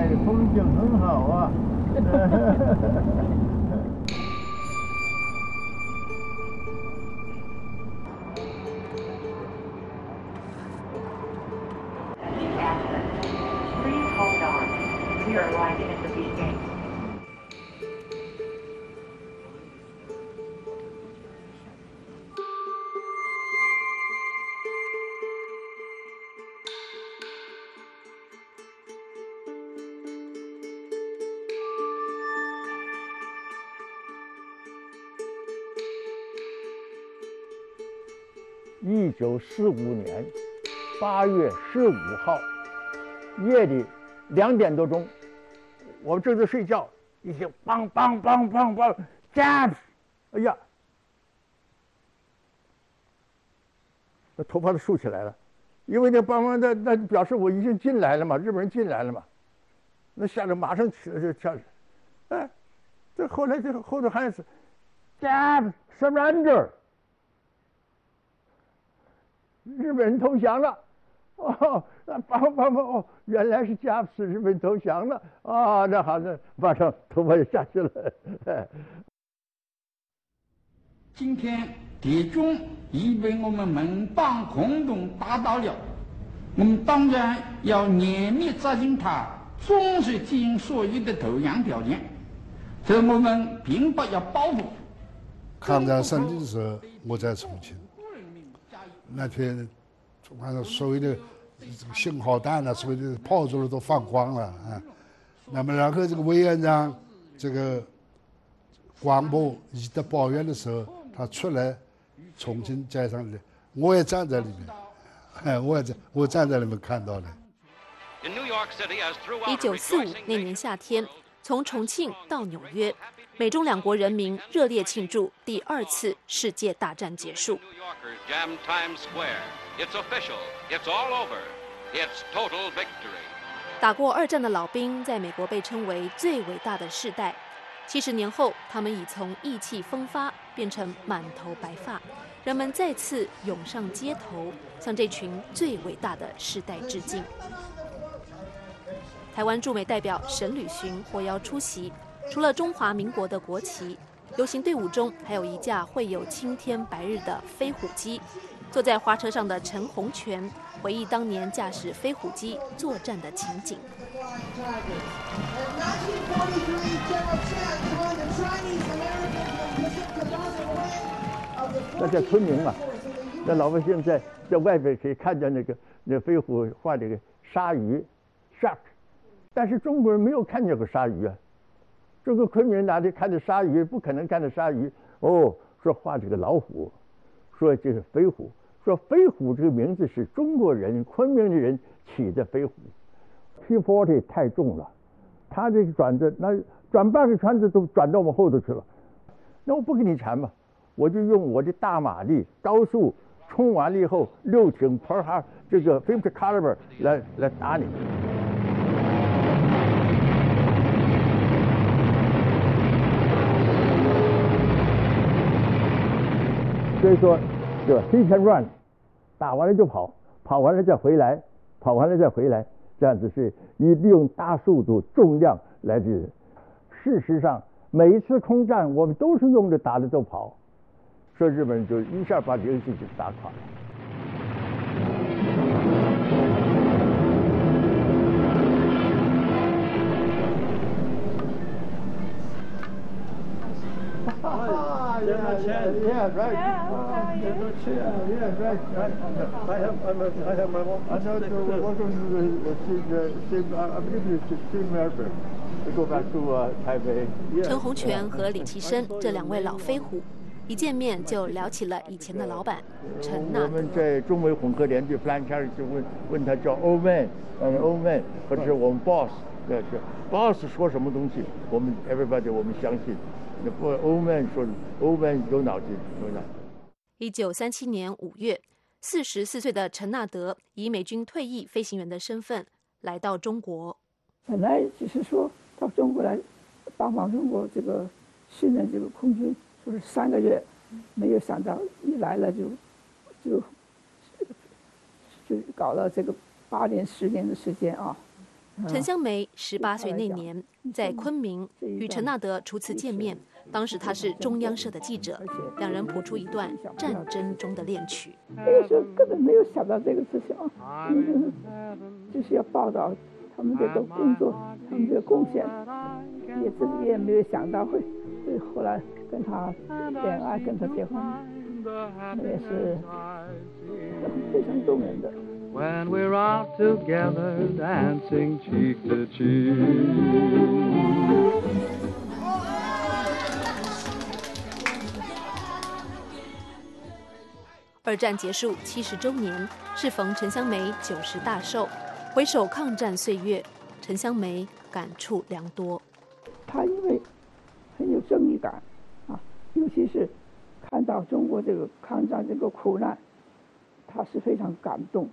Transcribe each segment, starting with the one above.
哎，风景很好啊。 Please hold on. We are arriving at the beginning. 1945年8月15号夜里2点多钟，我正在睡觉，一听梆梆梆梆梆 ，Japs， 哎呀，那头发都竖起来了，因为那梆梆的那表示我已经进来了嘛，日本人进来了嘛，那吓得马上跳，哎，这后来这后头还是 Japs surrender。日本人投降了，哦，那哦，原来是加普斯日本投降了啊，那好，那马上头发就下去了。 今天敌军已被我们盟邦共同打倒了，我们当然要严密执行他忠实执行所有的投降条件，这我们并不要报复。 抗战胜利的时候，我在重庆。那天，反正所有的这个信号弹啊，所有的炮竹都放光了啊。那么，然后这个委员长这个广播以德报怨的时候，他出来重庆街上的，我也站在里面，哎，我站在里面看到的。 1945那年夏天，从重庆到纽约，美中两国人民热烈庆祝第2次世界大战结束。打过2战的老兵在美国被称为最伟大的世代。70年后，他们已从意气风发变成满头白发，人们再次涌上街头，向这群最伟大的世代致敬。台湾驻美代表沈履巡获邀出席，除了中华民国的国旗，游行队伍中还有一架绘有青天白日的飞虎机。坐在花车上的陈洪泉回忆当年驾驶飞虎机作战的情景。 那在昆明嘛，那老百姓在外边可以看见那飞虎画这个鲨鱼 shark， 但是中国人没有看见过鲨鱼啊。这个昆明人哪里看着鲨鱼？不可能看着鲨鱼哦。说画这个老虎，说这是飞虎，说飞虎这个名字是中国人昆明的人起的飞虎。P40 太重了，他这个转着那转半个圈子都转到我们后头去了。那我不跟你缠嘛，我就用我的大马力高速冲完了以后6挺 per hour 这个 50 caliber 来打你。所以说，对吧 ？He can run， 打完了就跑，跑完了再回来，跑完了再回来，这样子是利用大速度、重量来治。事实上，每一次空战我们都是用着打的都跑，所以日本人就一下把这个游戏就打垮了。Yeah, right. Yeah, right. I have my mom. I know. Welcome to the I believe it's Steve Melbourne. We go back to Taipei. 陈洪泉和李奇生这2位老飞虎，一见面就聊起了以前的老板陈纳德。 我们在中美混合连队 ，Flying Carrier 就问他叫 Old Man，Old Man， 或者是我们 Boss， 对，是 Boss 说什么东西，我们 Everybody 我们相信。那不 Old Man 说 Old Man 有脑筋，有脑筋。 1937年5月，44岁的陈纳德以美军退役飞行员的身份来到中国。 本来只是说到中国来帮忙中国这个训练这个空军，说是3个月，没有想到一来了就搞了这个8年10年的时间啊。 陈香梅18岁那年在昆明与陈纳德初次见面，当时他是中央社的记者，两人谱出一段战争中的恋曲。 那个时候根本没有想到这个事情啊，就是要报道他们这个工作，他们这个贡献，也自己也没有想到会后来跟他恋爱，跟他结婚，那也是非常动人的。 When we're out together dancing cheek to cheek. 二战结束70周年，适逢陈香梅90大寿，回首抗战岁月，陈香梅感触良多。 他因为很有正义感啊，尤其是看到中国这个抗战这个苦难，他是非常感动。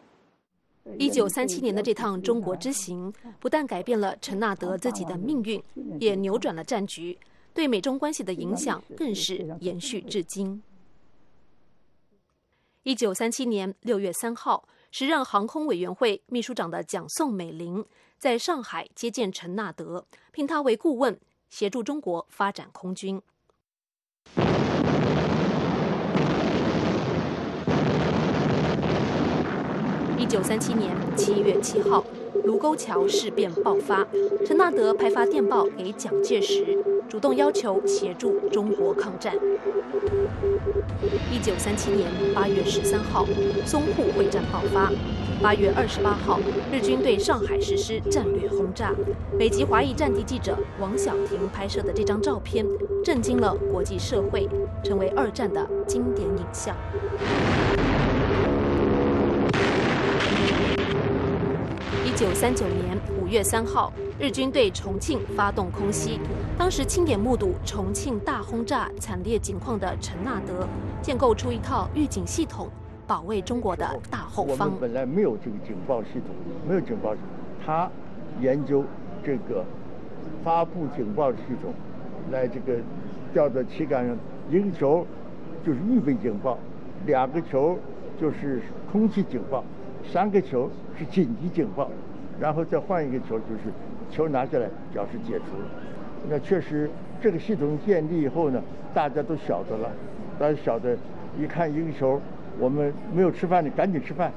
1937年的这趟中国之行，不但改变了陈纳德自己的命运，也扭转了战局，对美中关系的影响更是延续至今。1937年6月3号，时任航空委员会秘书长的蒋宋美龄在上海接见陈纳德，聘他为顾问，协助中国发展空军。1937年7月7号，卢沟桥事变爆发，陈纳德派发电报给蒋介石，主动要求协助中国抗战。1937年8月13号，淞沪会战爆发。8月28号，日军对上海实施战略轰炸。美籍华裔战地记者王晓婷拍摄的这张照片，震惊了国际社会，成为二战的经典影像。1939年5月3号，日军对重庆发动空袭。当时亲眼目睹重庆大轰炸惨烈景况的陈纳德，建构出一套预警系统，保卫中国的大后方。 我们本来没有这个警报系统，没有警报系统，他研究这个发布警报系统，来这个吊在旗杆上，一个球就是预备警报，2个球就是空气警报，3个球是紧急警报，然后再换一个球，就是球拿下来表示解除。那确实这个系统建立以后呢，大家都晓得了，大家晓得，一看一个球，我们没有吃饭的赶紧吃饭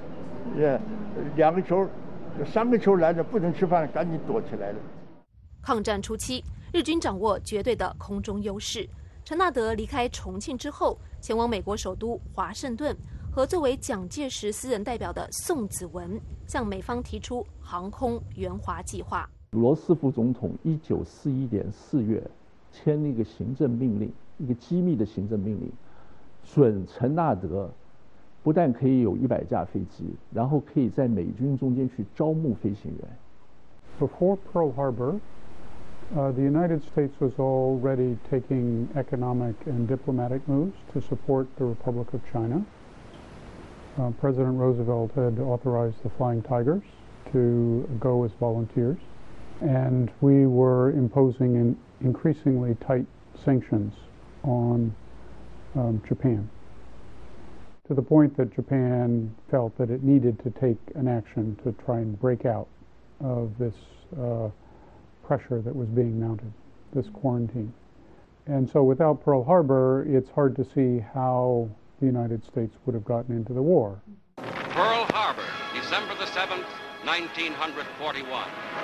，2个球3个球来的不能吃饭，赶紧躲起来了。 抗战初期，日军掌握绝对的空中优势。陈纳德离开重庆之后，前往美国首都华盛顿，和作为蒋介石私人代表的宋子文向美方提出航空援华计划。 罗斯福总统1941年4月签了一个行政命令，一个机密的行政命令，准陈纳德不但可以有100架飞机，然后可以在美军中间去招募飞行员。 Before Pearl Harbor, the United States was already taking economic and diplomatic moves to support the Republic of China. President Roosevelt had authorized the Flying Tigers to go as volunteers, and we were imposing increasingly tight sanctions on Japan, to the point that Japan felt that it needed to take an action to try and break out of this pressure that was being mounted, this quarantine. And so without Pearl Harbor, it's hard to see how the United States would have gotten into the war. Pearl Harbor, December the 7th, 1941.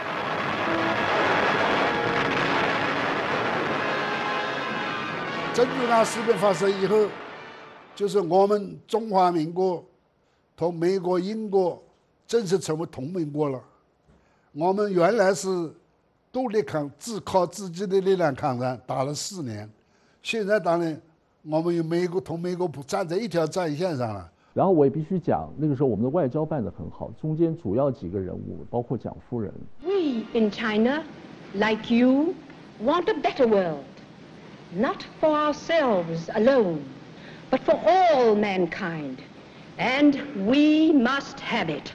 珍珠港事变发生以后，就是我们中华民国同美国、英国正式成为同盟国了。我们原来是独立只靠自己的力量抗战，打了4年，现在当然我们与美国同美国站在一条战线上了。 然后我也必须讲，那个时候我们的外交办得很好，中间主要几个人物，包括蒋夫人。 We in China, like you, want a better world, not for ourselves alone, but for all mankind, and we must have it.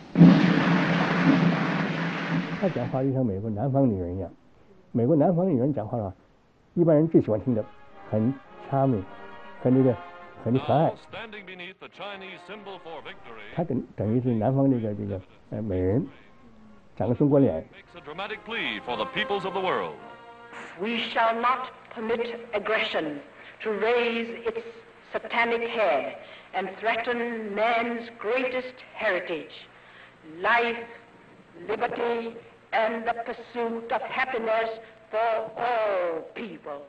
他讲话就像美国南方女人一样，美国南方女人讲话啊，一般人最喜欢听的，很 charming， 很可爱。他等于是南方这个美人， 长个中国脸。 Makes a dramatic plea for the peoples of the world. We shall not permit aggression to raise its satanic head and threaten man's greatest heritage, life, liberty, and the pursuit of happiness for all peoples.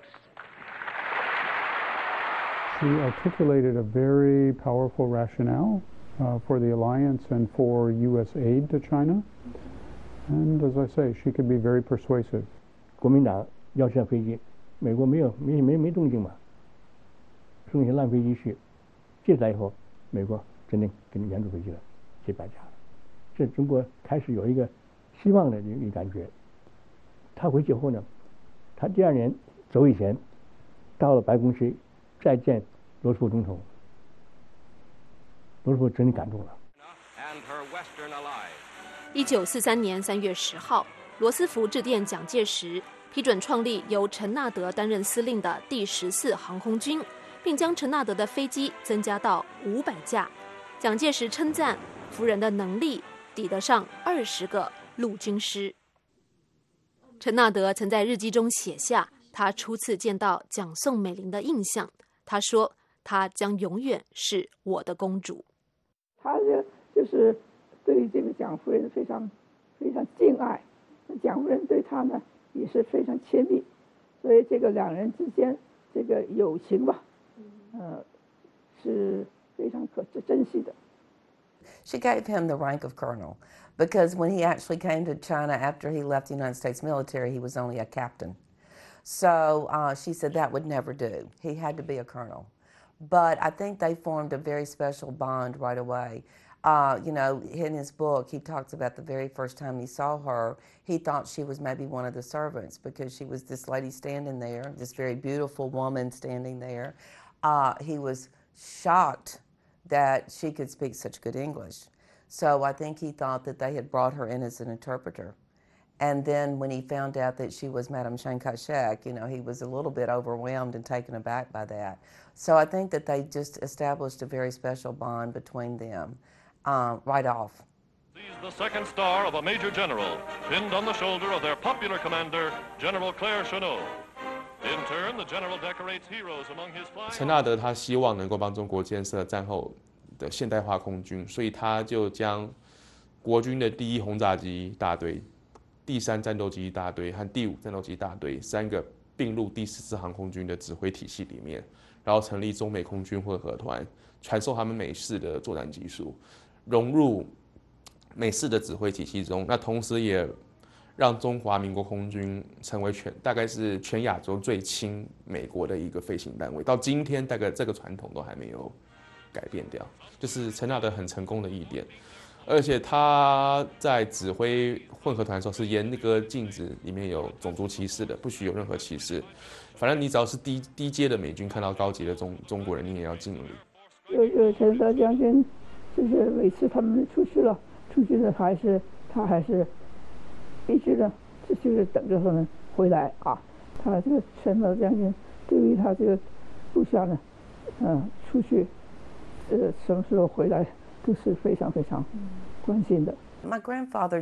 She articulated a very powerful rationale for the alliance and for U.S. aid to China. And as I say, she could be very persuasive. 国民党要上飞机，美国没动静嘛，剩下烂飞机去，借来以后，美国真的给你援助回去了，700架了，这中国开始有一个希望的一个感觉。他回去后呢，他第2年走以前，到了白宫去再见罗斯福总统，罗斯福真的感动了。 1943年3月10号，罗斯福致电蒋介石，批准创立由陈纳德担任司令的第14航空军，并将陈纳德的飞机增加到500架。蒋介石称赞夫人的能力抵得上20个陆军师。陈纳德曾在日记中写下他初次见到蒋宋美龄的印象。他说：“她将永远是我的公主。” 他就是对这个蒋夫人非常敬爱，蒋夫人对他呢也是非常亲密，所以这个2人之间这个友情吧，是非常可珍惜的。 She gave him the rank of colonel because when he actually came to China after he left the United States military, he was only a captain. So she said that would never do. He had to be a colonel. But I think they formed a very special bond right away. You know, in his book, he talks about the very first time he saw her, he thought she was maybe one of the servants because she was this lady standing there, this very beautiful woman standing there. He was shocked that she could speak such good English. So I think he thought that they had brought her in as an interpreter. And then when he found out that she was Madame Chiang Kai-shek, you know, he was a little bit overwhelmed and taken aback by that. So I think that they just established a very special bond between them right off. Sees the second star of a major general pinned on the shoulder of their popular commander, General Claire Chennault. In turn, the general decorates heroes among his flying. 陈纳德他希望能够帮中国建设战后的现代化空军，所以他就将国军的第1轰炸机大队、第3战斗机大队和第5战斗机大队3个并入第14航空军的指挥体系里面，然后成立中美空军混合团，传授他们美式的作战技术，融入美式的指挥体系中。那同时也让中华民国空军成为大概是全亚洲最亲美国的一个飞行单位。到今天，大概这个传统都还没有改变掉，就是陈纳德很成功的一点。而且他在指挥混合团的时候是严格禁止里面有种族歧视的，不许有任何歧视。反正你只要是低阶的美军看到高级的中国人，你也要敬礼。 有陈德将军，就是每次他们出去呢，他还是一直呢，就是等着他们回来啊。他这个陈德将军对于他这个部下呢，出去，什么时候回来都是非常关心的。 My grandfather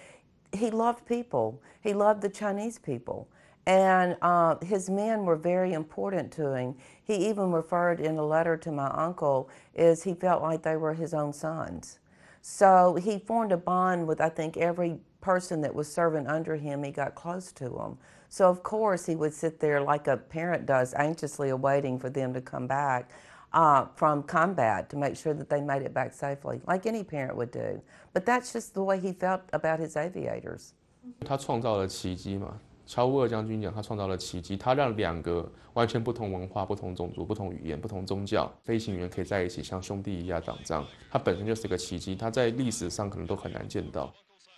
he loved people. He loved the Chinese people. And his men were very important to him. He even referred in a letter to my uncle is he felt like they were his own sons. So he formed a bond with, I think, every person that was serving under him. He got close to them. So of course he would sit there like a parent does, anxiously awaiting for them to come back from combat to make sure that they made it back safely, like any parent would do. But that's just the way he felt about his aviators. 他创造了奇迹嘛。乔沃尔将军讲，他创造了奇迹，他让2个完全不同文化、不同种族、不同语言、不同宗教飞行员可以在一起像兄弟一样打仗，他本身就是个奇迹，他在历史上可能都很难见到。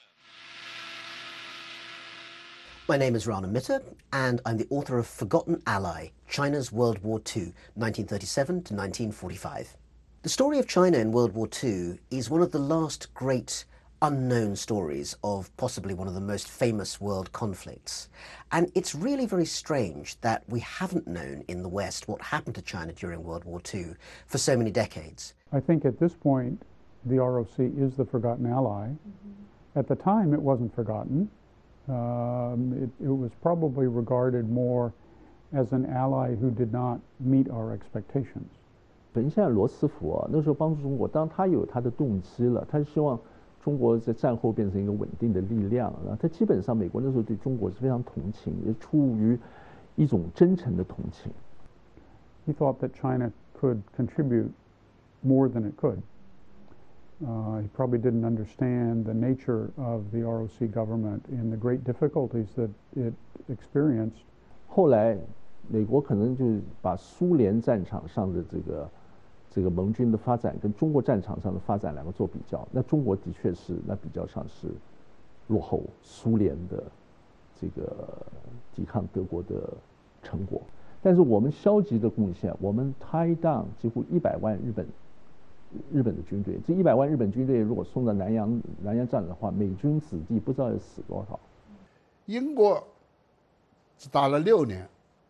My name is Rana Mitter, and I'm the author of Forgotten Ally, China's World War II, 1937 to 1945. The story of China in World War II is one of the last great unknown stories of possibly one of the most famous world conflicts. And it's really very strange that we haven't known in the West what happened to China during World War II for so many decades. I think at this point, the ROC is the forgotten ally. At the time, it wasn't forgotten. It was probably regarded more as an ally who did not meet our expectations. 本现在罗斯福啊，那时候帮助中国，当他有他的动机了，他希望中国在战后变成一个稳定的力量。然后他基本上美国那时候对中国是非常同情，也出于一种真诚的同情。 He thought that China could contribute more than it could. He probably didn't understand the nature of the ROC government and the great difficulties that it experienced. 后来，美国可能就把苏联战场上的这个盟军的发展跟中国战场上的发展两个做比较，那中国的确是那比较上是落后苏联的这个抵抗德国的成果。但是我们消极的贡献，我们 tie down 几乎100万日本的军队，这100万日本军队如果送到南洋战的话，美军子弟不知道要死多少。 英国只打了6年，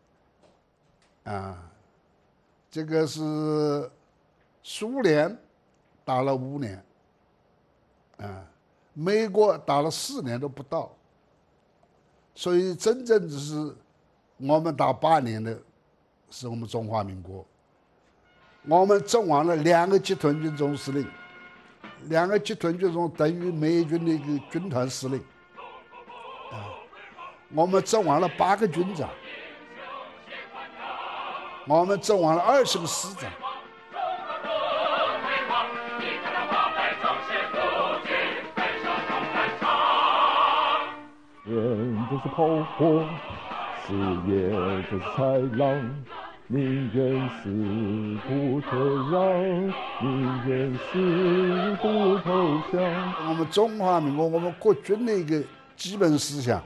这个是苏联打了5年，美国打了4年都不到，所以真正是我们打8年的是我们中华民国。我们阵亡了2个集团军总司令，2个集团军总等于美军的一个军团司令，我们阵亡了8个军长，我们阵亡了20个师长。 眼都是炮火，视野都是豺狼。宁愿死不退让，宁愿死不投降。 我们中华民国，我们国军的一个基本思想，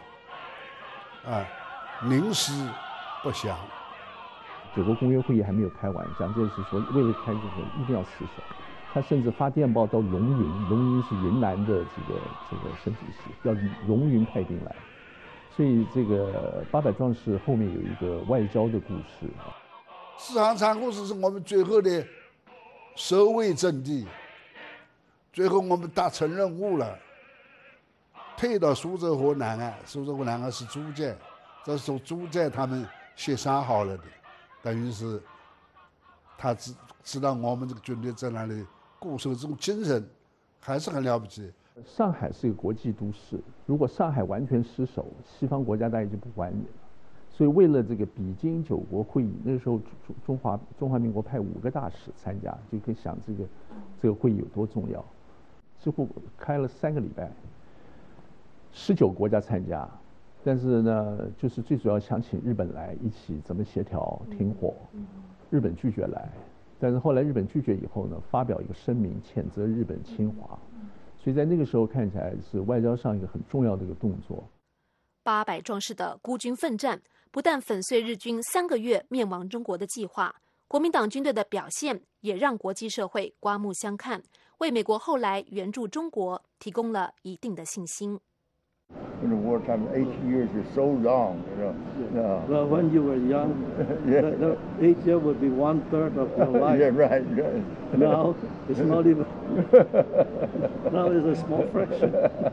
宁死不降。 9个工业会议还没有开完，蒋介石说为了开这个一定要死守，他甚至发电报到龙云，龙云是云南的这个省主席，要龙云派兵来。所以这个800壮士后面有一个外交的故事。 四行仓库是我们最后的守卫阵地，最后我们达成任务了，退到苏州河南岸。苏州河南岸是租界，这是租界他们协商好了的，等于是他知道我们这个军队在那里固守，这种精神还是很了不起。 上海是一个国际都市，如果上海完全失守，西方国家大概就不管你了。所以为了这个比京9国会议，那时候中华民国派5个大使参加，就可以想这个会议有多重要。几乎开了3个礼拜，19国家参加，但是呢，就是最主要想请日本来一起怎么协调停火，日本拒绝来，但是后来日本拒绝以后呢，发表一个声明谴责日本侵华，所以在那个时候看起来是外交上一个很重要的一个动作。 800壮士的孤军奋战，不但粉碎日军3个月灭亡中国的计划，国民党军队的表现也让国际社会刮目相看，为美国后来援助中国提供了一定的信心。 In the wartime, 8 years is so long, you know. Well, when you were young, the 8 years would be 1/3 of your life. Yeah, right. Now it's not even. Now it's a small fraction.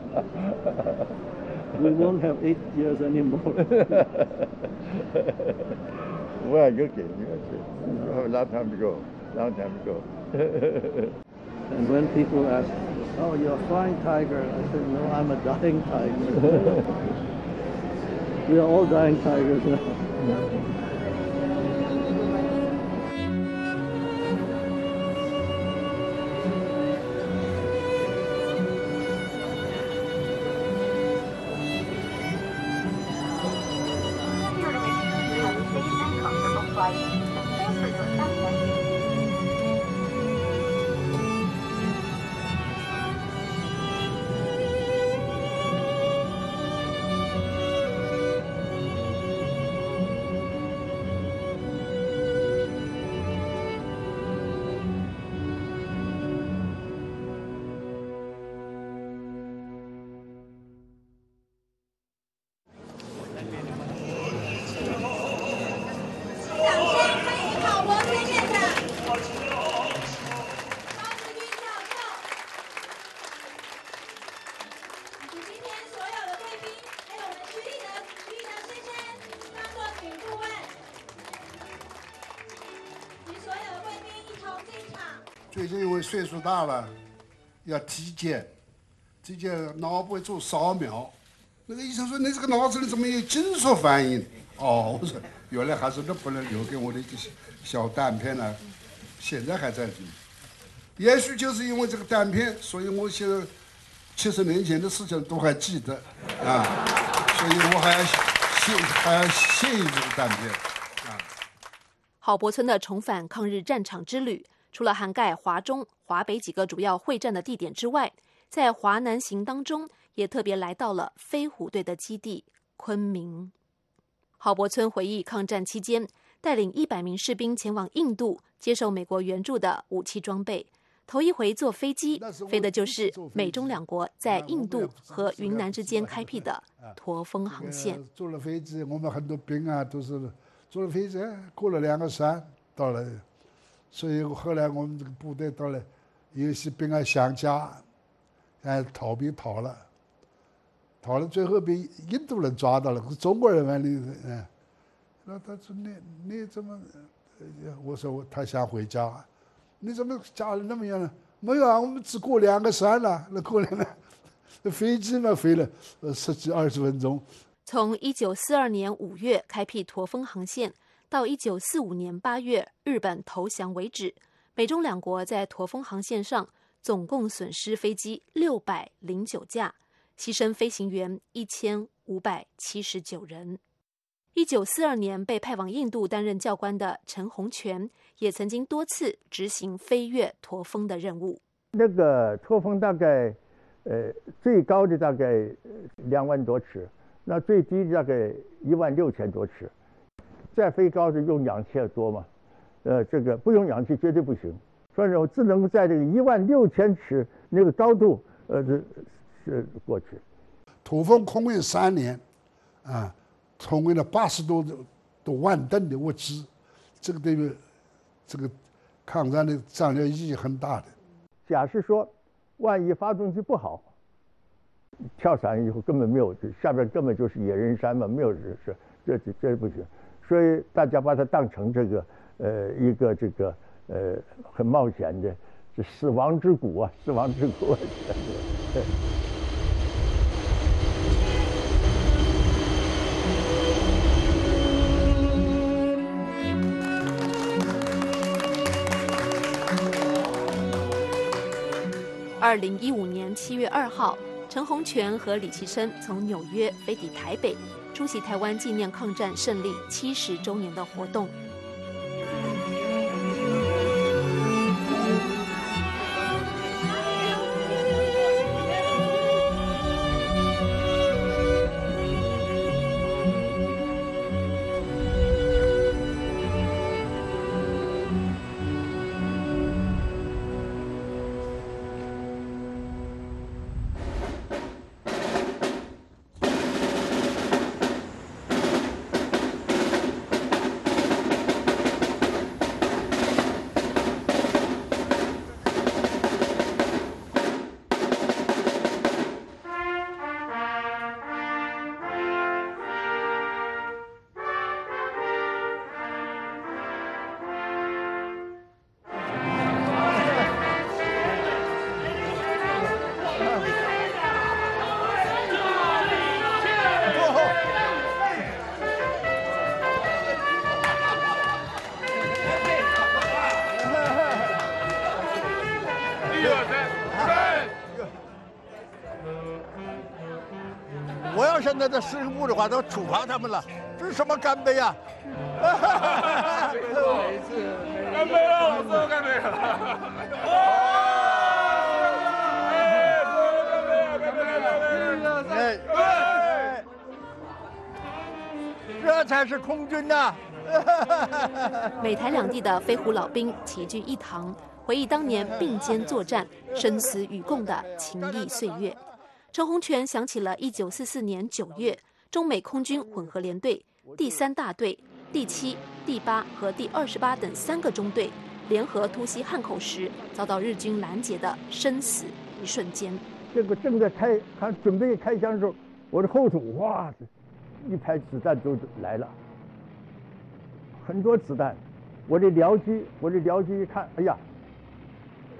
We won't have 8 years anymore. Well, you're kidding. You have a long time to go. Long time to go. And when people ask, "Oh, you're a flying tiger," I said, "No, I'm a dying tiger." We are all dying tigers now. 最近因为岁数大了，要体检，脑部做扫描。那个医生说：“你这个脑子里怎么有金属反应？”哦，我说原来还是日本人留给我的一个小弹片呢，现在还在里面。也许就是因为这个弹片，所以我现在70年前的事情都还记得啊，所以我还要谢这个弹片啊。 郝柏村的重返抗日战场之旅，除了涵盖华中、华北几个主要会战的地点之外，在华南行当中也特别来到了飞虎队的基地昆明。郝柏村回忆抗战期间带领100名士兵前往印度接受美国援助的武器装备，头一回坐飞机飞的就是美中两国在印度和云南之间开辟的驼峰航线。 坐了飞机，我们很多兵啊都是坐了飞机，过了2个山到了，所以后来我们这个部队到了，有些兵啊想家，逃了，最后被印度人抓到了，是中国人嘛？那他说你怎么？我说他想回家，你怎么家里那么远呢？没有啊，我们只过2个山了，那过2个飞机嘛飞了10几20分钟。 从1942年5月开辟驼峰航线，到1945年8月日本投降为止，美中两国在驼峰航线上总共损失飞机609架，牺牲飞行员1579人。1942年被派往印度担任教官的陈洪全，也曾经多次执行飞越驼峰的任务。 那个驼峰大概，最高的大概2万多尺，那最低的大概16000多尺。再飞高的用氧气要多嘛，这个不用氧气绝对不行。所以我只能在这个16000尺那个高度，是过去。 驼峰空运3年，啊，空运了80多万吨的物资，这个对于这个抗战的战略意义很大的。 假设说，万一发动机不好，跳伞以后根本没有，下边根本就是野人山嘛，没有是这不行。所以大家把它当成这个一个这个很冒险的，是死亡之谷啊，死亡之谷。对。 2015年7月2号，陈洪全和李其琛从纽约飞抵台北，出席台湾纪念抗战胜利70周年的活动。 我要现在的司令部的话，都处罚他们了。这是什么干杯啊？ 干杯了，我说干杯了！ 这才是空军呐！ 美台两地的飞虎老兵齐聚一堂，回忆当年并肩作战、生死与共的情谊岁月。陈洪全想起了1944年9月，中美空军混合联队第3大队、第7、第8和第28等3个中队联合突袭汉口时，遭到日军拦截的生死一瞬间。 这个正在准备开枪的时候，我的后头哇，一排子弹都来了，很多子弹。我的僚机一看，哎呀，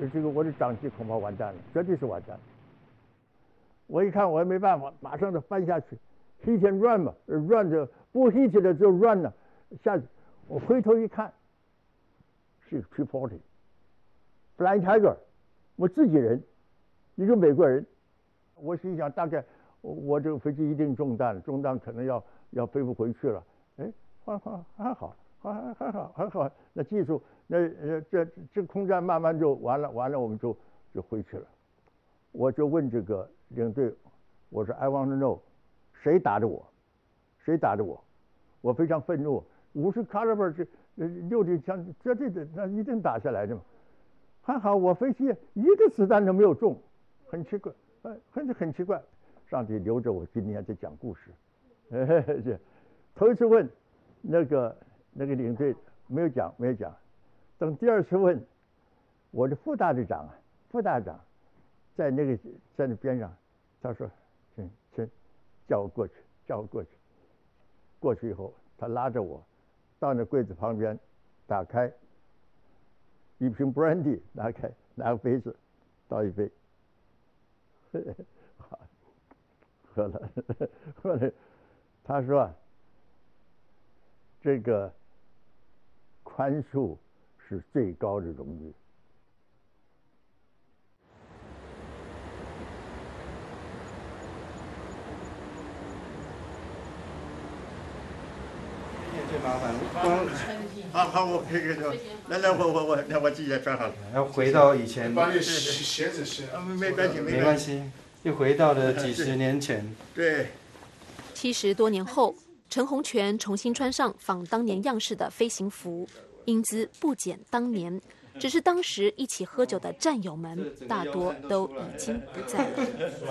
这个我的长期恐怕完蛋了，绝对是完蛋了。我一看我也没办法，马上就翻下去 ，hit and run 嘛 ，run 就不 hit 的就 run 了，下去。我回头一看，是个 P-40，Flying Tiger， 我自己人，一个美国人。我心想，大概我这个飞机一定中弹了，中弹可能要飞不回去了。哎，还好。还好，那技术，这空战慢慢就完了，我们就回去了。我就问这个领队，我说 I want to know， 谁打的我？我非常愤怒，50 caliber 这60枪，绝对的，那一定打下来的嘛。还好我飞机一个子弹都没有中，很奇怪，很奇怪。上帝留着我今天在讲故事。头一次问那个领队没有讲，等第二次问，我的副大队长在那边上，他说，请叫我过去。过去以后，他拉着我到那柜子旁边，打开一瓶 brandy， 拿个杯子倒一杯，喝了。他说这个宽恕是最高的荣誉。 最麻烦， 好，我可以来，我自己也穿好了。 要回到以前， 鞋子是没关系，又回到了几十年前。 对。 70多年后，陈洪全重新穿上仿当年样式的飞行服，英姿不减当年，只是当时一起喝酒的战友们大多都已经不在了。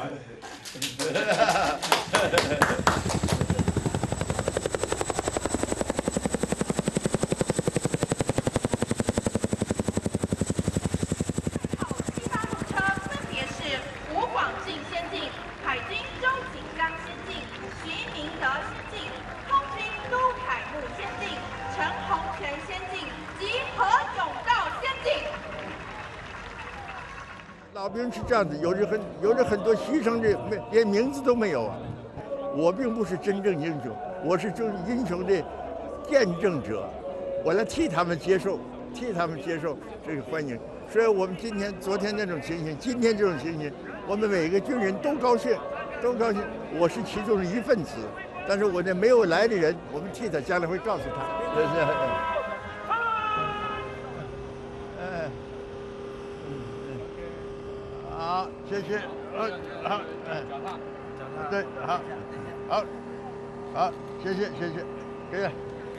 老兵是这样子，有着很多牺牲的，连名字都没有啊。我并不是真正英雄，我是这英雄的见证者，我来替他们接受这个欢迎。所以我们昨天那种情形，今天这种情形，我们每个军人都高兴。我是其中的一份子，但是我那没有来的人，我们替他将来会告诉他。好，谢谢。好，对，好，谢谢，可以了。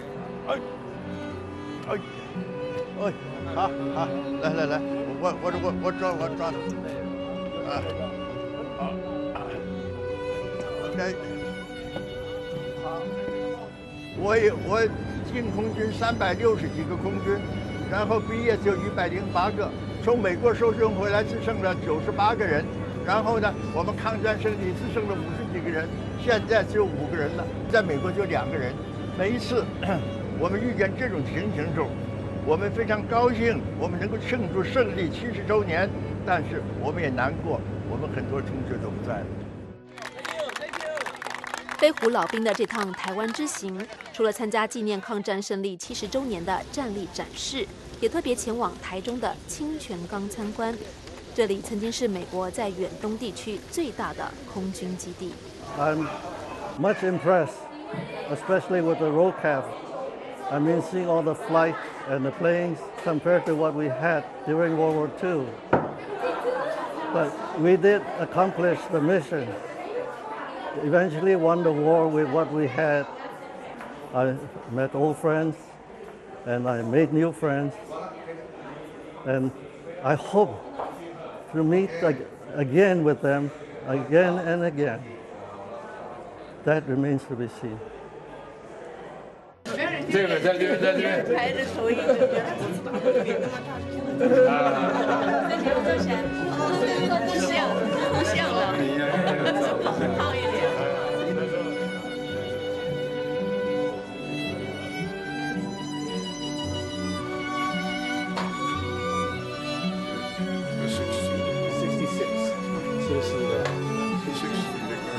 好，来，我抓他。OK。我进空军360几个空军，然后毕业就108个。从美国收生回来只剩了98个人，然后呢，我们抗战胜利只剩了50几个人，现在只有5个人了，在美国就2个人。每一次我们遇见这种情形中，我们非常高兴，我们能够庆祝胜利70周年，但是我们也难过，我们很多同学都不在了。 飞虎老兵的这趟台湾之行，除了参加纪念抗战胜利70周年的战力展示，也特别前往台中的清泉岗参观。这里曾经是美国在远东地区最大的空军基地。 I'm much impressed, especially with the ROCAF. I mean, seeing all the flights and the planes compared to what we had during World War II. But we did accomplish the mission. Eventually won the war with what we had. I met old friends and I made new friends. And I hope to meet again with them again and again. That remains to be seen. 这个在这边。 排着头一个，不像了，胖一点。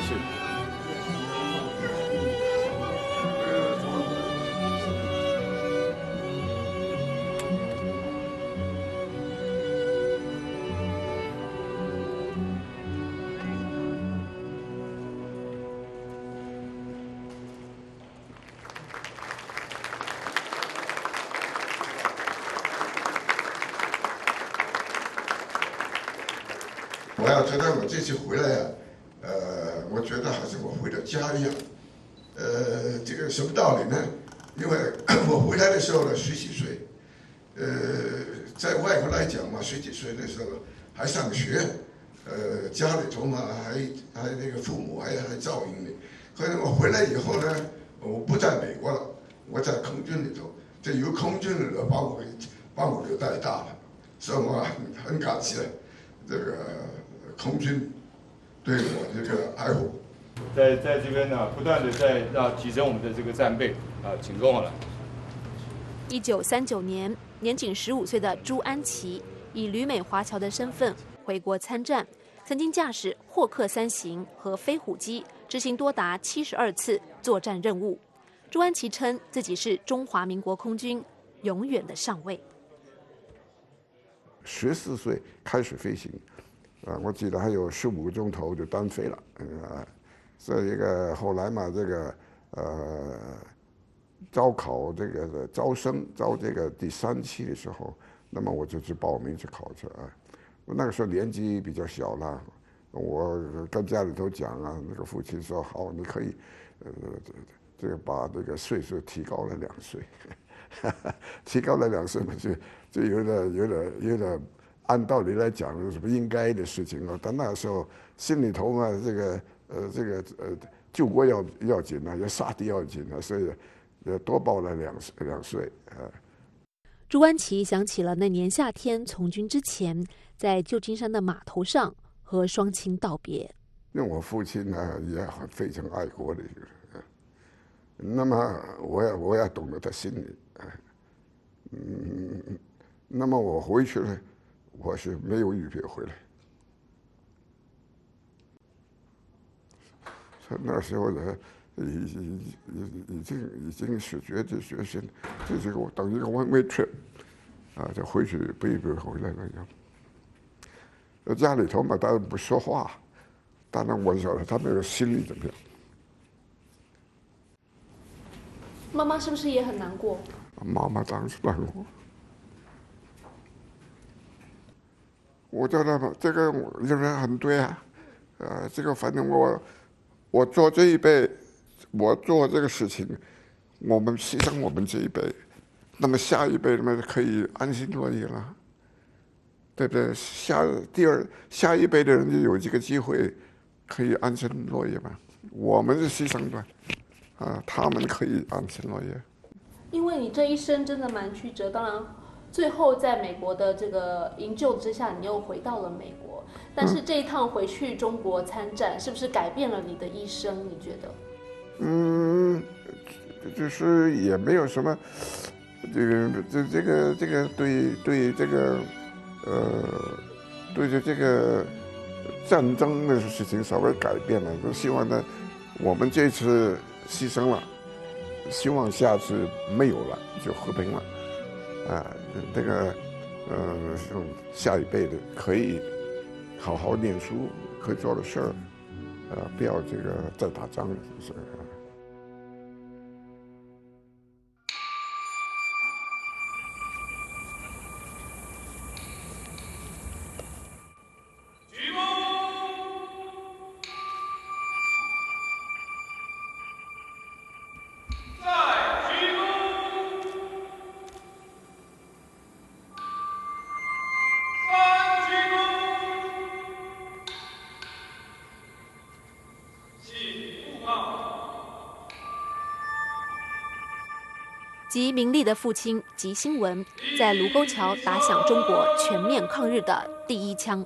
是。 我要觉得我这次回来啊，我觉得好像我回到家一样。这个什么道理呢？因为我回来的时候呢，10几岁，在外国来讲嘛，10几岁的时候还上学，家里头嘛还那个父母还照应你。可是我回来以后呢，我不在美国了，我在空军里头，这由空军里头把我给带大了，所以我很感谢这个空军对我这个爱护。 在这边呢，不断的在提升我们的这个战备啊，请跟我来。 1939年，年仅15岁的朱安琪以旅美华侨的身份回国参战，曾经驾驶霍克3型和飞虎机执行多达72次作战任务。朱安琪称自己是中华民国空军永远的上尉。 14岁开始飞行，我记得还有15个钟头就单飞了，这个后来嘛，这个招考这个招生招这个第3期的时候，那么我就去报名去考去啊。那个时候年纪比较小了，我跟家里头讲啊，那个父亲说好，你可以这个把这个岁数提高了2岁，提高了2岁嘛，就有点按道理来讲是什么应该的事情啊。但那时候心里头嘛，救国要紧啊，要杀敌要紧啊，所以多报了2岁啊。 朱安琪想起了那年夏天从军之前，在旧金山的码头上和双亲道别。 因为我父亲呢也非常爱国的一个人，那么我也懂得他心里，那么我回去了，我是没有预备回来。那时候呢，已经是决心，这是我等于一个one way trip，就回去不预备回来了样。家里头嘛，当然不说话，当然我晓得他们的心里怎么样。 妈妈是不是也很难过？ 妈妈当然是难过。我觉得这个仍然很对啊，这个反正我做这一辈，我做这个事情，我们牺牲我们这一辈，那么下一辈们可以安心乐业了，对不对？下一辈的人就有这个机会可以安心乐业嘛。我们是牺牲的，他们可以安心乐业。 因为你这一生真的蛮曲折，当然最后在美国的这个营救之下，你又回到了美国。但是这一趟回去中国参战，是不是改变了你的一生？你觉得？ 就是也没有什么，这个对这个战争的事情稍微改变了。就希望呢，我们这次牺牲了，希望下次没有了，就和平了。这个下一辈的可以好好念书，可以做的事儿，不要这个再打仗，是不是？ 及明丽的父亲吉星文在卢沟桥打响中国全面抗日的第1枪。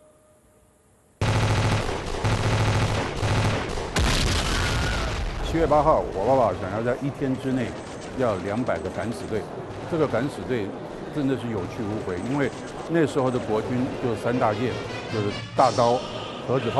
7月8号，我爸爸想要在1天之内要200个敢死队，这个敢死队真的是有去无回，因为那时候的国军就3大件，就是大刀、盒子炮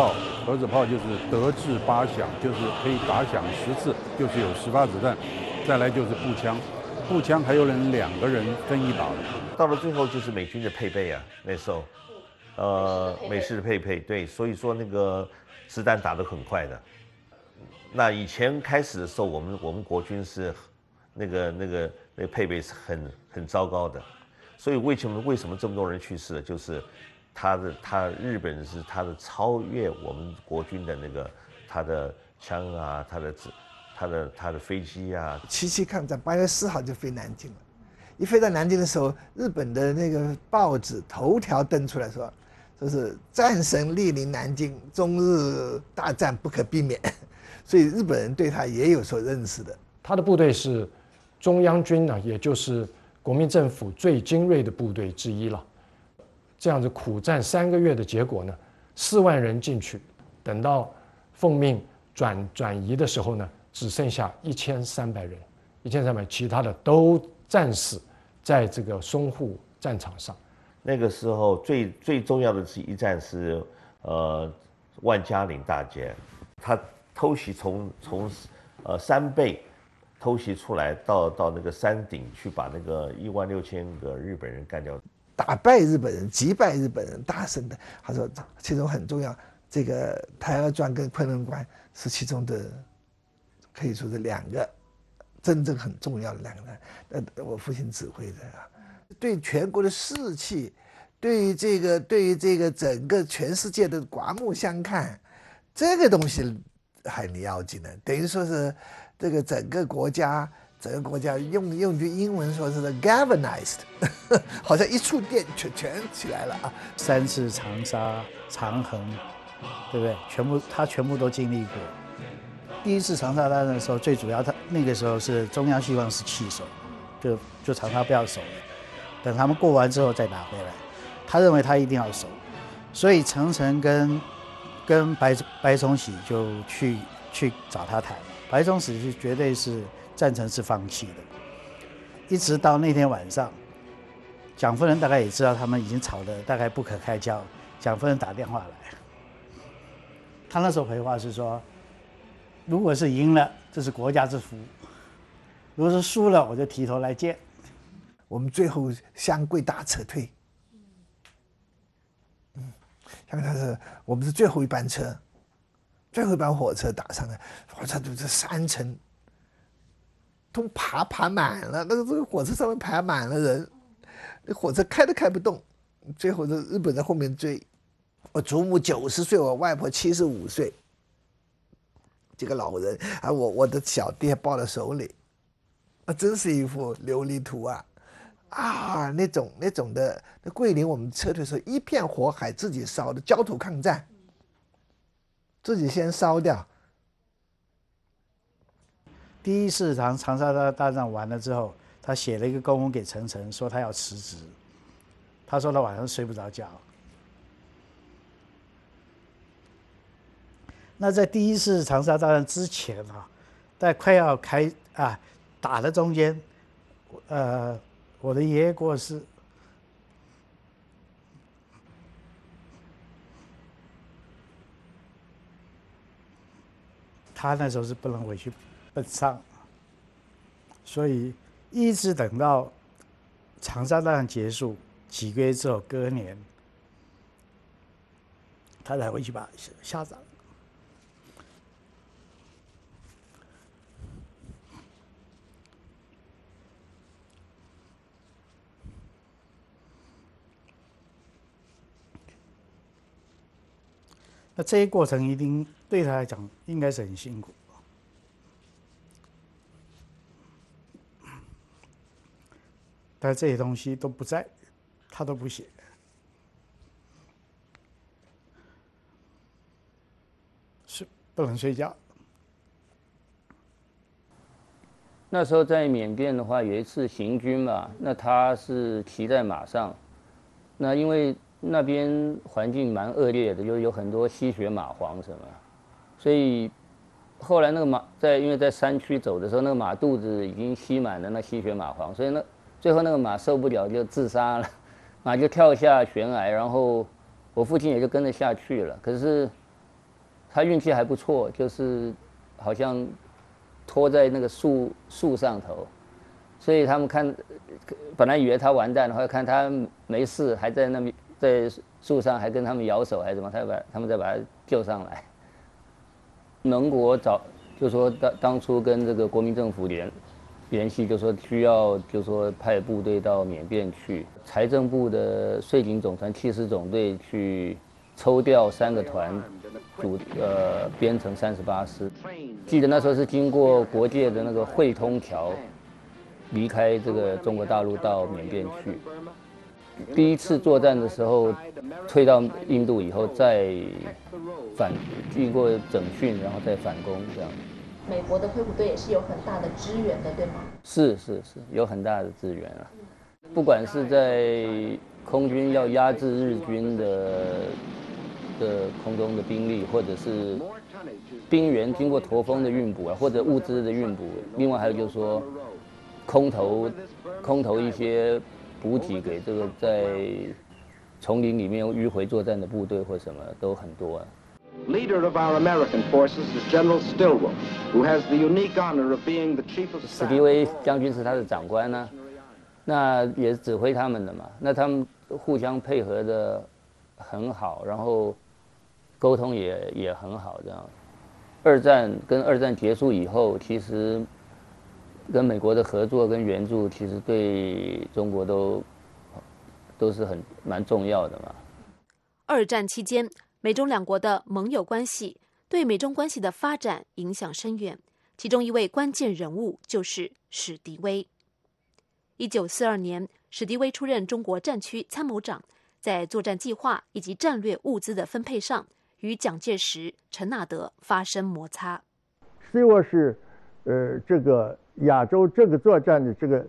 盒子炮就是德制8响，就是可以打响10次，就是有10发子弹。再来就是步枪，步枪还有人2个人分一把的。 到了最后就是美军的配备啊，那时候，美式的配备，对，所以说那个子弹打得很快的。那以前开始的时候，我们国军是那个配备是很糟糕的，所以为什么这么多人去世了？就是日本是他的超越我们国军的那个他的枪啊，他的飞机啊。 77抗战8月4号就飞南京了，一飞到南京的时候，日本的那个报纸头条登出来说是战神莅临南京，中日大战不可避免，所以日本人对他也有所认识的。 他的部队是中央军呢，也就是国民政府最精锐的部队之一了。这样子苦战3个月的结果呢，4万人进去，等到奉命转移的时候呢，只剩下1300人，1300，其他的都战死在这个淞沪战场上。 那个时候最重要的一战是万家岭大捷，他偷袭从山背偷袭出来到那个山顶去把那个16000个日本人干掉， 打败日本人，击败日本人，大胜的。他说其中很重要，这个台儿庄跟昆仑关是其中的可以说是2个真正很重要的2个人。我父亲指挥的啊，对全国的士气，对于这个整个全世界的刮目相看，这个东西很要紧的。等于说是这个整个国家用句英文说是 galvanized， 好像一触电全起来了啊。 3次长沙、长衡，对不对？他全部都经历过。第1次长沙大战的时候，最主要他那个时候是中央希望是弃守，就长沙不要守了，等他们过完之后再打回来。他认为他一定要守，所以陈诚跟白崇禧就去找他谈。白崇禧是绝对是赞成是放弃的，一直到那天晚上，蒋夫人大概也知道他们已经吵得大概不可开交，蒋夫人打电话来，他那时候回话是说，如果是赢了，这是国家之福；如果是输了，我就提头来见。 我们最后湘桂大撤退，湘桂大撤，我们是最后一班车。最后一班火车打上来，火车就是3层，都爬满了。这个火车上面排满了人，那火车开都开不动。最后是日本在后面追。我祖母90岁，我外婆75岁，这个老人啊，我的小弟抱在手里，啊，真是一幅琉璃图啊！啊，那种的，那桂林我们撤退的时候，一片火海自己烧的，焦土抗战。自己先烧掉。 第1次长沙大战完了之后，他写了一个公文给陈诚，说他要辞职。他说他晚上睡不着觉。那在第1次长沙大战之前啊，在快要打的中间，我的爷爷过世。他那时候是不能回去奔丧，所以一直等到长沙大战结束几个月之后，隔年他才回去把下葬。那这些过程一定对他来讲应该是很辛苦，但这些东西都不在，他都不写。不能睡觉。 那时候在缅甸的话，有一次行军嘛，那他是骑在马上，那因为那边环境蛮恶劣的，有很多吸血蚂蟥什么，所以后来那个马因为在山区走的时候，那个马肚子已经吸满了那吸血蚂蟥，所以最后那个马受不了就自杀了，马就跳下悬崖，然后我父亲也就跟着下去了。可是他运气还不错，就是好像拖在那个树上头，所以他们看本来以为他完蛋了，后来看他没事，还在那边在树上还跟他们摇手还是什么，他们再把他救上来。盟国就说当初跟这个国民政府联系，就说需要就说派部队到缅甸去，财政部的税警总团70总队去抽调3个团，编成38师。记得那时候是经过国界的那个汇通桥，离开这个中国大陆到缅甸去。第一次作战的时候，退到印度以后再经过整训，然后再反攻这样。 美国的飞虎队也是有很大的支援的，对吗？ 是，有很大的支援啊。不管是在空军要压制日军的空中的兵力，或者是兵员经过驼峰的运补啊，或者物资的运补，另外还有就是说空投一些补给给这个在丛林里面迂回作战的部队或什么都很多啊。 Leader of our American forces is General Stilwell, who has the unique honor of being the chief of staff. 史迪威将军是他的长官呢，那也是指挥他们的嘛。那他们互相配合的很好，然后沟通也很好，这样。二战结束以后，其实跟美国的合作跟援助，其实对中国都是蛮重要的嘛。 二战期间，美中两国的盟友关系对美中关系的发展影响深远，其中一位关键人物就是史迪威。1942年，史迪威出任中国战区参谋长，在作战计划以及战略物资的分配上，与蒋介石、陈纳德发生摩擦。 史迪威是这个亚洲这个作战的这个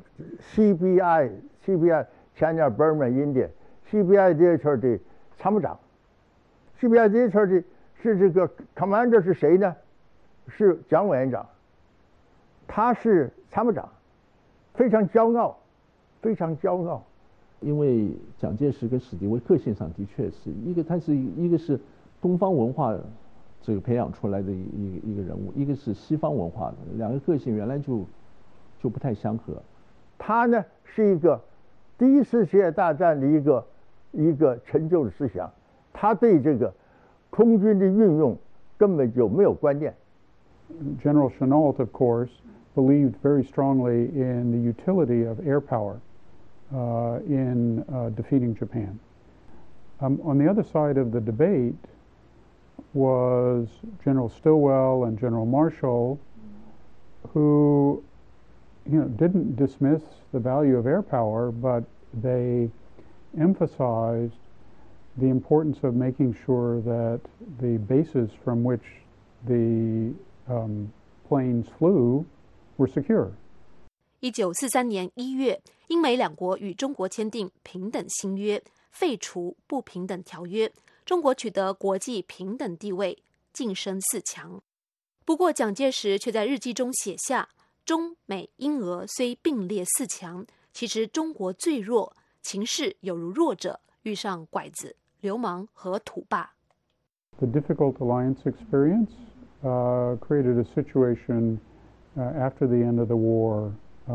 CBI China Burma India CBI 这一圈的参谋长。CBI 这一圈的是这个 commander 是谁呢？是蒋委员长，他是参谋长，非常骄傲，非常骄傲。 因为蒋介石跟史迪威个性上的确是一个是东方文化这个培养出来的一个人物，一个是西方文化的，两个个性原来就不太相合。 他呢是一个第一次世界大战的一个成就的思想，他对这个空军的运用根本就没有观念。 General Chennault, of course, believed very strongly in the utility of air power in defeating Japan. On the other side of the debate was General Stilwell and General Marshall, who didn't dismiss the value of air power, but they emphasized the importance of making sure that the bases from which the planes flew were secure. 1943年1月，英美两国与中国签订平等新约，废除不平等条约，中国取得国际平等地位，晋升4强。不过，蒋介石却在日记中写下：中美英俄虽并列4强，其实中国最弱，情势有如弱者遇上拐子、流氓和土霸。 The difficult alliance experience created a situation after the end of the war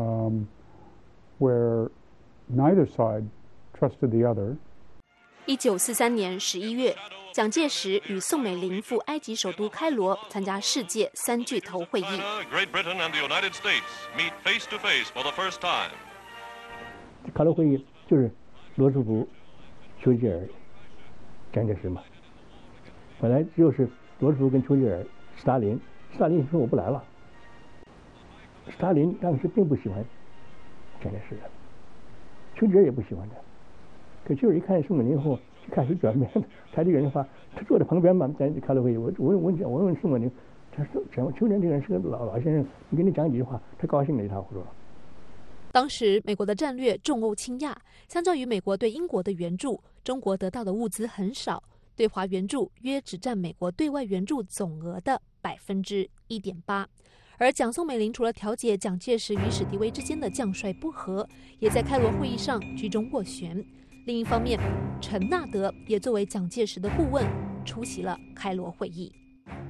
where neither side trusted the other. 1943年11月，蒋介石与宋美龄赴埃及首都开罗参加世界3巨头会议。 Great Britain and the United States meet face to face for the first time. 开罗会议就是罗斯福、丘吉尔、蒋介石嘛。本来就是罗斯福跟丘吉尔、斯大林说我不来了。斯大林当时并不喜欢蒋介石的，丘吉尔也不喜欢他。可丘吉尔一看宋美龄以后，就开始转变。他这个人的话，他坐在旁边嘛，在开了会议，我问宋美龄，他说丘吉尔这个人是个老先生，你跟你讲几句话，他高兴的一塌糊涂了。 当时美国的战略重欧轻亚，相较于美国对英国的援助，中国得到的物资很少，对华援助约只占美国对外援助总额的1.8%。而蒋宋美龄除了调解蒋介石与史迪威之间的将帅不和，也在开罗会议上居中斡旋。另一方面，陈纳德也作为蒋介石的顾问出席了开罗会议。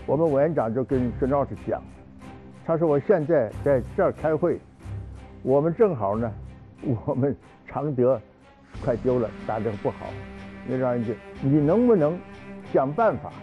我们委员长就跟孙老师讲，他说我现在在这儿开会，我们正好呢，我们常德快丢了，打得不好，那让人家你能不能想办法，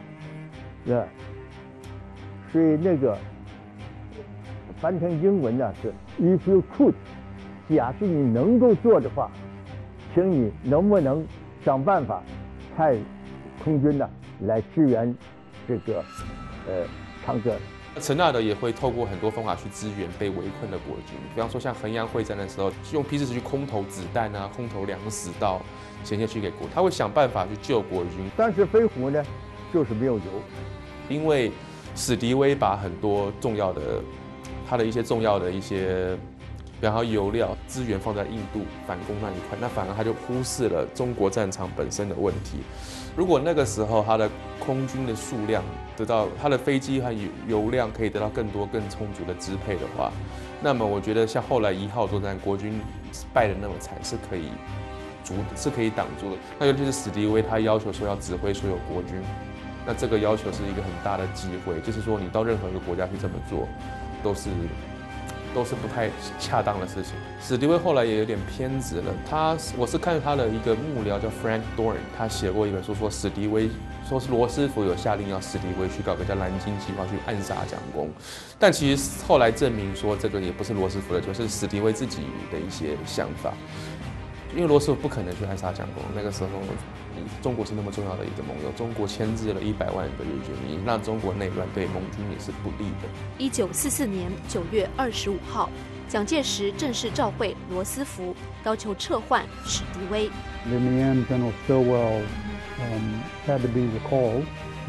所以那个翻成英文呢是 If you could， 假设你能够做的话，请你能不能想办法派空军呢来支援这个常德。 陈纳德也会透过很多方法去支援被围困的国军，比方说像衡阳会战的时候，用 P-40去空投子弹啊，空投粮食到前线去给国，他会想办法去救国军。 但是飞虎呢，就是没有油， 因为史迪威把很多重要的他的一些重要的一些，比方说油料资源放在印度反攻那一块，那反而他就忽视了中国战场本身的问题。如果那个时候他的空军的数量得到，他的飞机和油量可以得到更多更充足的支配的话，那么我觉得像后来1号作战，国军败得那么惨，是可以挡住的。那尤其是史迪威他要求说要指挥所有国军，那这个要求是一个很大的机会，就是说你到任何一个国家去这么做，都是不太恰当的事情。史迪威后来也有点偏执了，我是看他的一个幕僚叫 Frank Dorn， 他写过一本书，说史迪威说是罗斯福有下令要史迪威去搞个叫蓝鲸计划去暗杀蒋公，但其实后来证明说这个也不是罗斯福的，就是史迪威自己的一些想法。因为罗斯福不可能去暗杀蒋公，那个时候中国是那么重要的一个盟友，中国牵制了100万人的日军民，让中国内乱对盟军也是不利的。 1944年9月25号，蒋介石正式召会罗斯福，要求撤换史迪威。 In the end, General Stilwell had to be recalled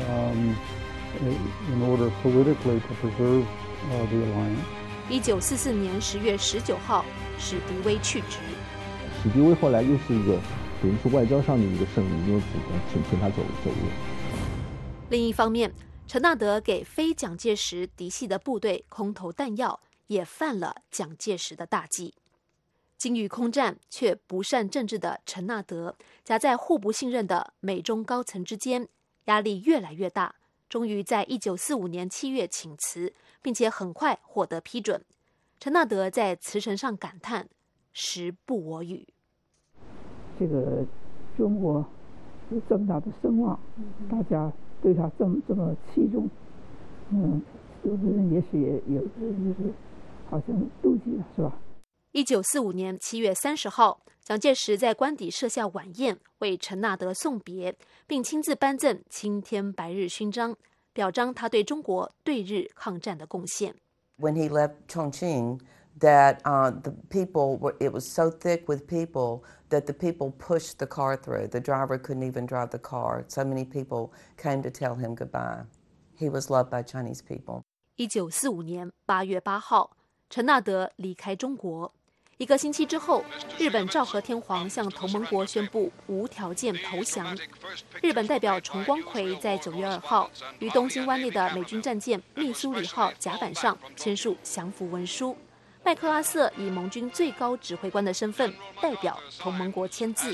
in order politically to preserve the alliance. 1944年10月19号，史迪威去职。 史迪威后来又是一个等于是外交上的一个胜利，因为请他走路。 另一方面，陈纳德给非蒋介石嫡系的部队空投弹药，也犯了蒋介石的大忌。精于空战却不善政治的陈纳德，夹在互不信任的美中高层之间，压力越来越大，终于在1945年7月请辞，并且很快获得批准。陈纳德在辞呈上感叹：“时不我与。” 这个中国有这么大的声望，大家对他这么器重，有的人也许也有就是好像妒忌了，是吧 ？1945年7月30号，蒋介石在官邸设下晚宴，为陈纳德送别，并亲自颁赠青天白日勋章，表彰他对中国对日抗战的贡献。 When he left Chongqing, that the people it was so thick with people that the people pushed the car through. The driver couldn't even drive the car. So many people came to tell him goodbye. He was loved by Chinese people. 1945年8月8号，陈纳德离开中国。1个星期之后，日本昭和天皇向同盟国宣布无条件投降。日本代表重光葵在9月2号于东京湾内的美军战舰密苏里号甲板上签署降服文书。麦克阿瑟以盟军最高指挥官的身份代表同盟国签字。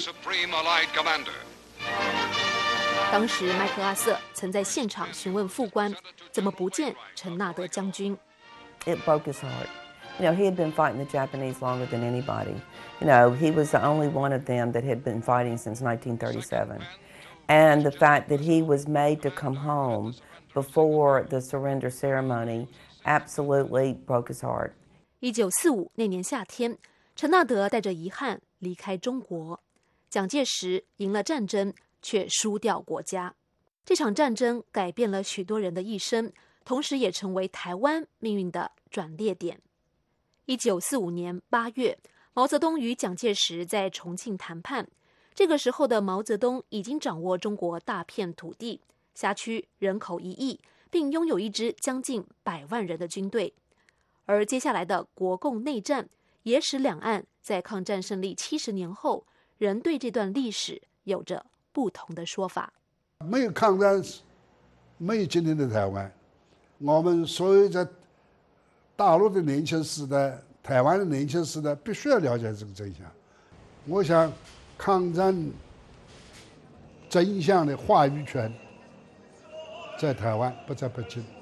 当时麦克阿瑟曾在现场询问副官，怎么不见陈纳德将军。 It broke his heart. You know, he had been fighting the Japanese longer than anybody. You know, he was the only one of them that had been fighting since 1937. And the fact that he was made to come home before the surrender ceremony absolutely broke his heart. 1945那年夏天，陈纳德带着遗憾离开中国。蒋介石赢了战争，却输掉国家。这场战争改变了许多人的一生，同时也成为台湾命运的转捩点。1945年8月，毛泽东与蒋介石在重庆谈判。这个时候的毛泽东已经掌握中国大片土地，辖区人口1亿，并拥有一支将近100万人的军队。而接下来的国共内战，也使两岸在抗战胜利70年后，仍对这段历史有着不同的说法。 没有抗战，没有今天的台湾。我们所有在大陆的年轻时代、台湾的年轻时代，必须要了解这个真相。我想，抗战真相的话语权， 在台湾，不在北京。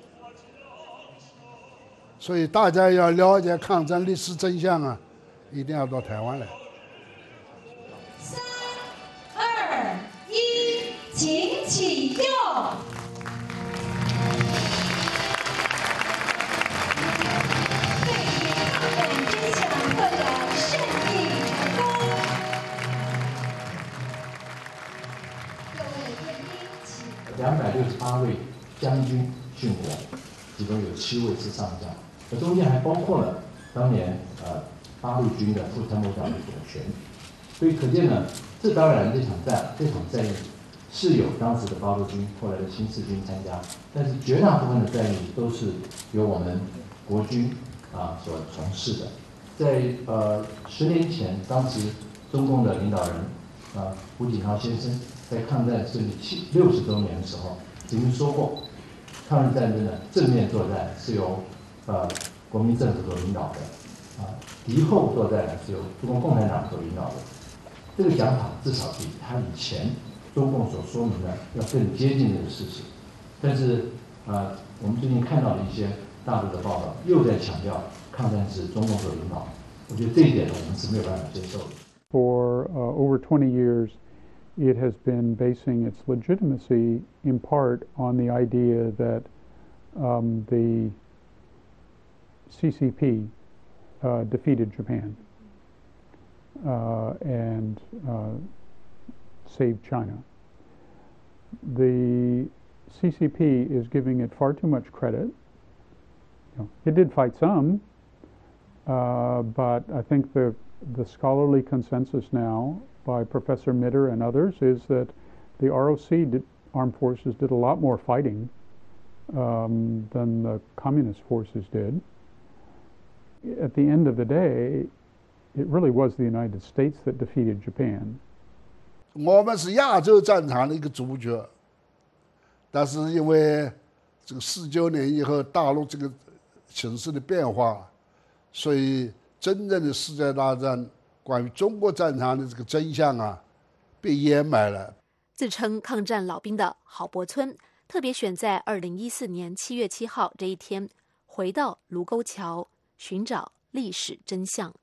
所以大家要了解抗战历史真相啊，一定要到台湾来。 3、2、1，请启用。对于抗战真相拓展胜利成功。各位贵宾，请。 268位将军殉国，其中有7位是上将。中间还包括了当年八路军的副参谋长李拱全，所以可见呢，这当然这场战役是有当时的八路军后来的新四军参加，但是绝大部分的战役都是由我们国军所从事的。在10年前，当时中共的领导人胡锦涛先生在抗战胜利60周年的时候曾经说过，抗日战争的正面作战是由国民政府所领导的，敌后作战是由中国共产党所领导的。这个讲法至少比他以前中共所说明的要更接近这个事实。但是我们最近看到的一些大陆的报道，又在强调抗战是中共所领导。我觉得这一点呢，我们是没有办法接受的。 For over 20 years, it has been basing its legitimacy in part on the idea that the CCP defeated Japan and saved China. The CCP is giving it far too much credit. It did fight some, but I think the scholarly consensus now by Professor Mitter and others is that the ROC armed forces did a lot more fighting than the communist forces did. At the end of the day, it really was the United States that defeated Japan. 我们是亚洲战场的一个主角，但是因为这个49年以后大陆这个形势的变化，所以真正的世界大战关于中国战场的这个真相被掩埋了。 自称抗战老兵的郝柏村特别选在2014年7月7号这一天，回到卢沟桥，寻找历史真相。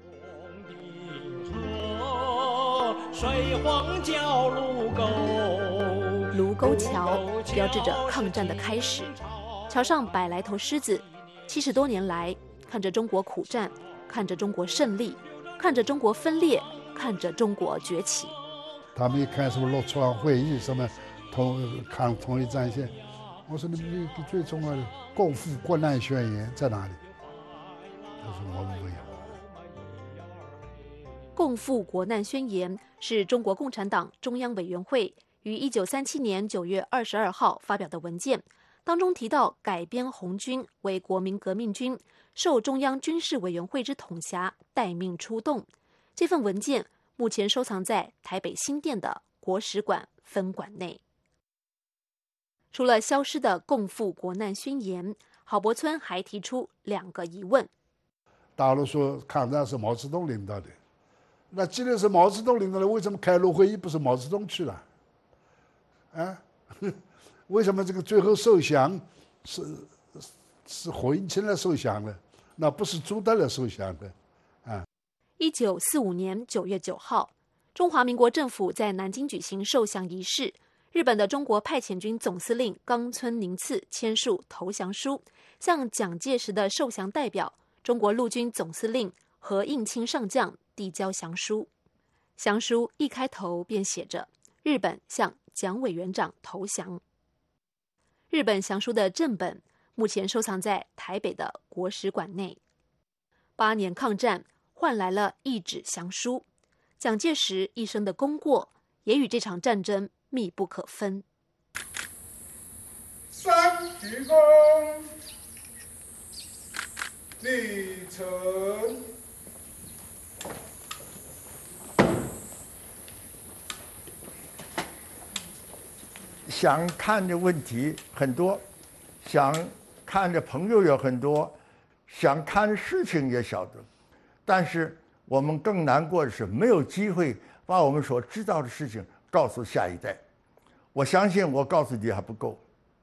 水荒叫卢沟， 卢沟桥标志着抗战的开始。桥上摆来头狮子，70多年来，看着中国苦战，看着中国胜利，看着中国分裂，看着中国崛起。 他们一看什么洛川会议，什么抗统一战线，我说你最重要的共赴国难宣言在哪里？他说我们没有。 共赴国难宣言是中国共产党中央委员会于1937年9月22号发表的文件，当中提到改编红军为国民革命军，受中央军事委员会之统辖，待命出动。这份文件目前收藏在台北新店的国史馆分馆内。除了消失的共赴国难宣言，郝柏村还提出2个疑问。 大陆说抗战是毛泽东领导的，那既然是毛泽东领导的，为什么开罗会议不是毛泽东去了？为什么这个最后受降是胡应钦来受降的，那不是朱德来受降的 ？1945年9月9号，中华民国政府在南京举行受降仪式，日本的中国派遣军总司令冈村宁次签署投降书，向蒋介石的受降代表中国陆军总司令何应钦上将递交降书。降书一开头便写着日本向蒋委员长投降。日本降书的正本目前收藏在台北的国史馆内。8年抗战换来了一纸降书，蒋介石一生的功过也与这场战争密不可分。 三鞠躬，立成。 想看的问题很多，想看的朋友有很多，想看的事情也晓得，但是我们更难过的是没有机会把我们所知道的事情告诉下一代。我相信我告诉你还不够，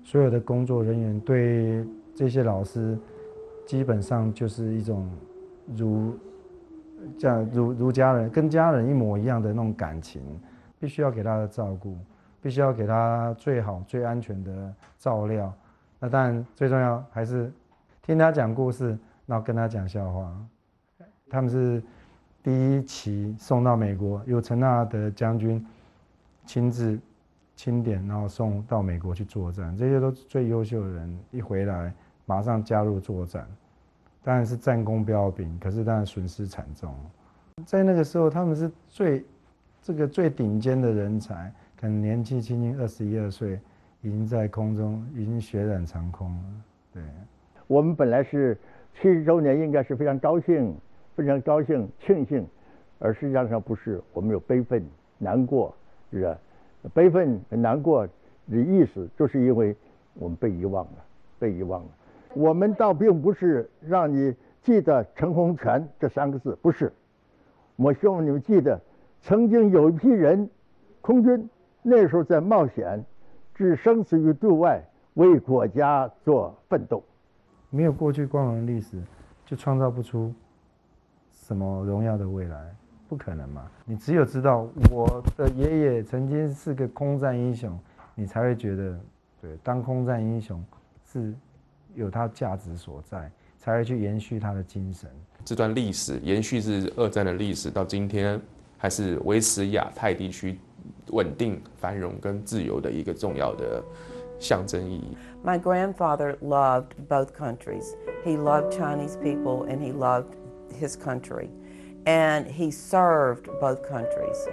所有的工作人员对这些老师，基本上就是一种如家人，跟家人一模一样的那种感情，必须要给他的照顾，必须要给他最好、最安全的照料。那当然最重要还是听他讲故事，然后跟他讲笑话。他们是第一期送到美国，由陈纳德将军亲自钦点，然后送到美国去作战。这些都是最优秀的人，一回来马上加入作战。当然是战功彪炳，可是当然损失惨重。在那个时候，他们是最顶尖的人才，可能年纪轻轻21、22岁，已经在空中已经血染长空了。对， 我们本来是70周年，应该是非常高兴、庆幸，而实际上不是，我们有悲愤、难过，是吧？悲愤和难过的意思，就是因为我们被遗忘了。我们倒并不是让你记得陈洪全这3个字，不是。我希望你们记得，曾经有一批人，空军那时候在冒险，置生死于度外，为国家做奋斗。 没有过去光荣的历史，就创造不出什么荣耀的未来，不可能嘛！你只有知道我的爷爷曾经是个空战英雄，你才会觉得，对，当空战英雄是有它价值所在，才会去延续它的精神。 这段历史延续自2战的历史，到今天还是维持亚太地区稳定、繁荣跟自由的一个重要的象征意义。 My grandfather loved both countries. He loved Chinese people and he loved his country. And he served both countries.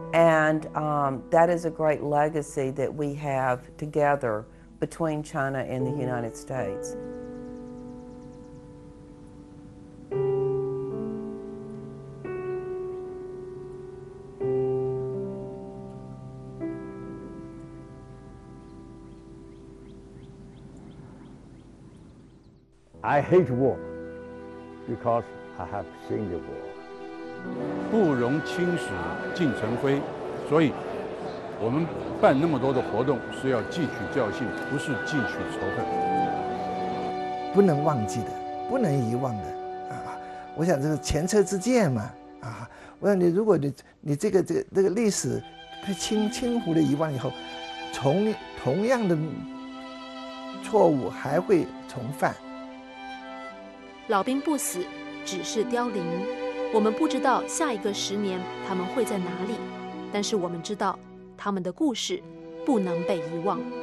And that is a great legacy that we have together between China and the United States. I hate war because I have seen the war. 不容青史尽成灰，所以我们办那么多的活动是要汲取教训，不是汲取仇恨。 不能忘记的，不能遗忘的啊！我想这个前车之鉴嘛啊！我想如果你这个历史被轻忽的遗忘以后，同样的错误还会重犯。 老兵不死，只是凋零。我们不知道下一个10年他们会在哪里，但是我们知道他们的故事不能被遗忘。